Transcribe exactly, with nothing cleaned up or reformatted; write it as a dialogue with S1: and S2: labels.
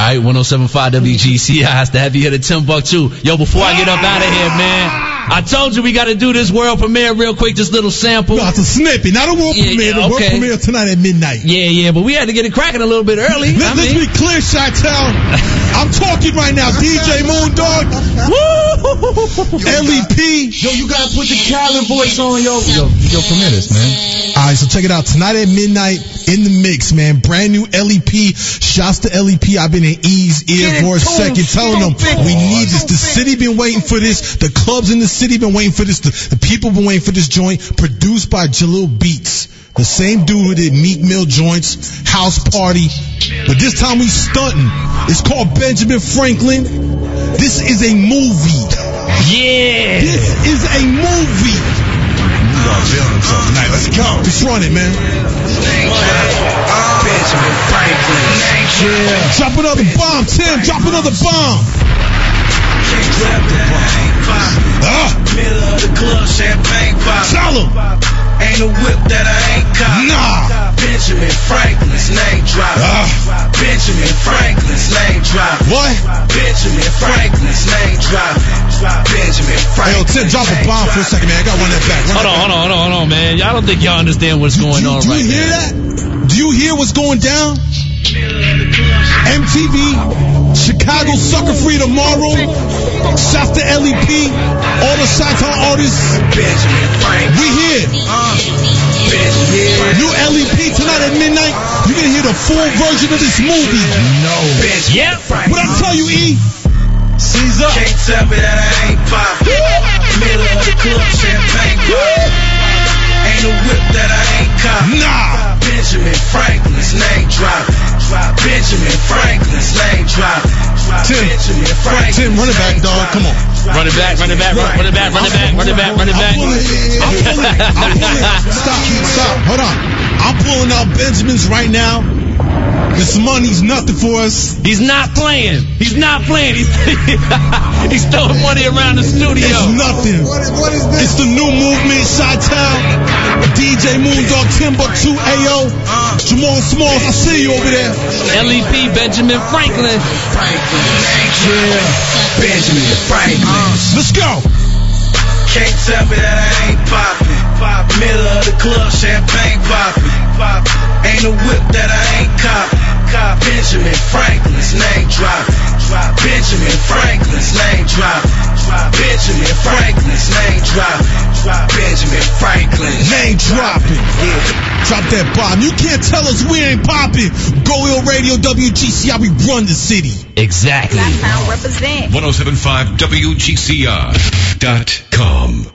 S1: right, one oh seven point five W G C I. It's the heavy hitter Timbuktu. Yo, before I get up out of here, man, I told you we got to do this world premiere real quick, just little sample.
S2: No, it's a snippet, not a world
S1: yeah,
S2: premiere.
S1: Yeah,
S2: the
S1: okay.
S2: world premiere tonight at midnight.
S1: Yeah, yeah, but we had to get it cracking a little bit early.
S2: Let,
S1: I
S2: let's
S1: mean.
S2: be clear, Chi-Town. I'm talking right now. D J Moondog. Woo! L E P.
S3: Yo, you gotta put the Calvin voice on, yo. Yo, yo, permit us, man.
S2: All right, so check it out. Tonight at midnight, in the mix, man. Brand new L E P. Shouts to L E P. I've been in E's ear for a second, telling them we need this. The city been waiting for this. The clubs in the city been waiting for this. The, the people been waiting for this joint. Produced by Jalil Beats, the same dude who did Meek Mill joints, House Party. But this time we stunting. It's called Benjamin Franklin. This is a movie.
S1: Yeah.
S2: This is a movie. Tonight, let's go. Let's run it, man.
S4: Benjamin Franklin.
S2: Yeah. Drop another bomb, Tim. Drop another bomb. Ah.
S4: Middle of the club, champagne pop.
S2: Tell him.
S4: Ain't a whip that I ain't cop.
S2: Nah.
S4: Benjamin Franklin's name drop.
S2: Ah.
S4: Benjamin Franklin's name drop.
S2: What?
S4: Benjamin Franklin's name drop. Benjamin Franklin.
S2: Hey, yo, Tim, drop a bomb for a second, man. I gotta run that back. Run
S1: Hold
S2: that
S1: on,
S2: back.
S1: hold on, hold on, hold on, man. Y'all don't think y'all understand what's going
S2: do,
S1: on
S2: do
S1: right
S2: you hear
S1: now.
S2: that? Do you hear what's going down? M T V, Chicago Sucker Free tomorrow. Shouts to L E P, all the Chi-Town artists.
S4: Benjamin Franklin.
S2: We here.
S4: Benjamin.
S2: New L E P tonight at midnight. You're gonna hear the full version of this movie.
S4: No. Benjamin
S1: Yep.
S4: Franklin.
S2: What I tell you, E? Caesar.
S4: Can't tell me that I ain't pop. Middle of the club, champagne pop. Ain't a whip that I ain't cop.
S2: Nah.
S4: Benjamin Franklin's name drop. Benjamin Franklin's name drop.
S2: Tim,
S4: Benjamin Franklin's
S2: Tim, run it back, dog. Come on.
S1: Run it back, run it back, run it back, run it back, run it back, run it back.
S2: I'm pulling it. I'm pulling it. I'm pulling it. Stop, stop. Hold on. I'm pulling out Benjamins right now. This money's nothing for us.
S1: He's not playing. He's not playing. He's, he's throwing money around the studio.
S2: It's nothing.
S3: What is, what is this?
S2: It's the new movement, Chi-Town. D J Moondog, Timbuktu, A O, Jamal Smalls. I see you over there.
S1: L E P, Benjamin Franklin.
S4: Yeah. Benjamin Franklin.
S2: Let's go.
S4: Can't tell me that I ain't poppin'. Pop. Middle of the club, champagne poppin'. Pop. Ain't a whip that I ain't cop. Cop. Benjamin Franklin's name drop. Benjamin Franklin's name drop. Benjamin Franklin's name drop. Benjamin Franklin.
S2: Name dropping. Yeah. Drop that bomb. You can't tell us we ain't popping. Go Ill Radio, W G C I, we run the city.
S1: Exactly.
S5: Chi-Town represent.
S6: one oh seven point five W G C I dot com.